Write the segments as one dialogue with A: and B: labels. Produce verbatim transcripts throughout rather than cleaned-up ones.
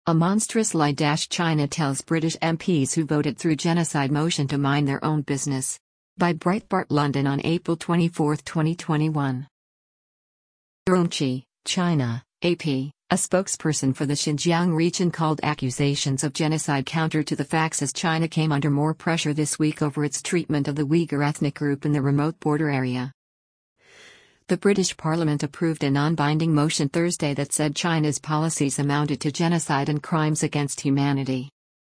A: A monstrous lie. China tells British M Ps who voted through genocide motion to mind their own business. By Breitbart London on April twenty-fourth, twenty twenty-one. Urumqi, China, A P, a spokesperson for the Xinjiang region called accusations of genocide counter to the facts as China came under more pressure this week over its treatment of the Uyghur ethnic group in the remote border area. The British Parliament approved a non-binding motion Thursday that said China's policies amounted to genocide and crimes against humanity.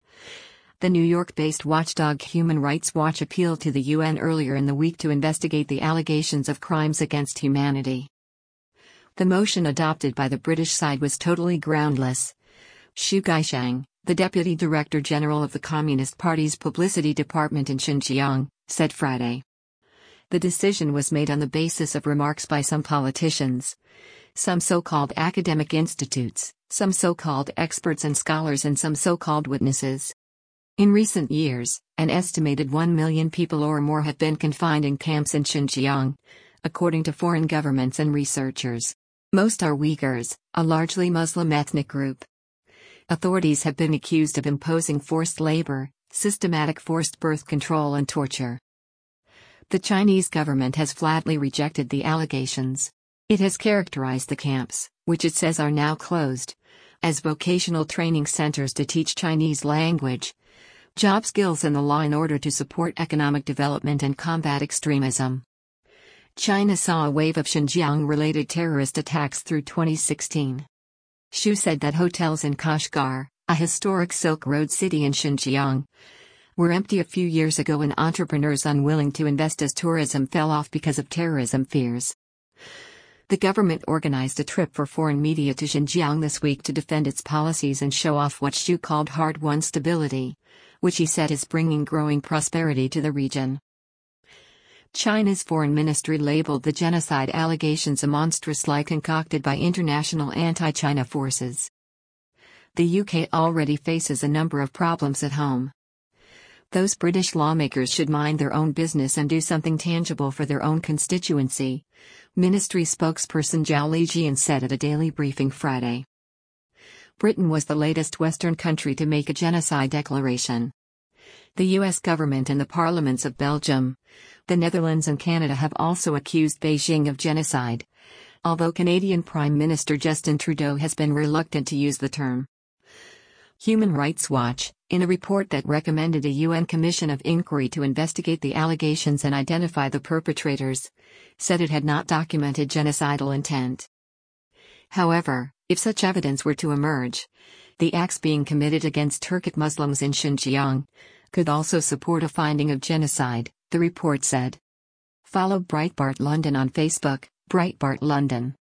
A: The New York-based watchdog Human Rights Watch appealed to the U N earlier in the week to investigate the allegations of crimes against humanity. The motion adopted by the British side was totally groundless. Xu Guisheng, the Deputy Director General of the Communist Party's publicity department in Xinjiang, said Friday. The decision was made on the basis of remarks by some politicians, some so-called academic institutes, some so-called experts and scholars, and some so-called witnesses. In recent years, an estimated one million people or more have been confined in camps in Xinjiang, according to foreign governments and researchers. Most are Uyghurs, a largely Muslim ethnic group. Authorities have been accused of imposing forced labor, systematic forced birth control, and torture. The Chinese government has flatly rejected the allegations. It has characterized the camps, which it says are now closed, as vocational training centers to teach Chinese language, job skills, and the law in order to support economic development and combat extremism. China saw a wave of Xinjiang-related terrorist attacks through twenty sixteen. Xu said that hotels in Kashgar, a historic Silk Road city in Xinjiang, were empty a few years ago when entrepreneurs unwilling to invest as tourism fell off because of terrorism fears. The government organized a trip for foreign media to Xinjiang this week to defend its policies and show off what Xu called hard-won stability, which he said is bringing growing prosperity to the region. China's foreign ministry labeled the genocide allegations a monstrous lie concocted by international anti-China forces. The U K already faces a number of problems at home. Those British lawmakers should mind their own business and do something tangible for their own constituency, ministry spokesperson Zhao Lijian said at a daily briefing Friday. Britain was the latest Western country to make a genocide declaration. The U S government and the parliaments of Belgium, the Netherlands, and Canada have also accused Beijing of genocide, although Canadian Prime Minister Justin Trudeau has been reluctant to use the term. Human Rights Watch, in a report that recommended a U N commission of inquiry to investigate the allegations and identify the perpetrators, said it had not documented genocidal intent. However, if such evidence were to emerge, the acts being committed against Turkic Muslims in Xinjiang could also support a finding of genocide, the report said. Follow Breitbart London on Facebook, Breitbart London.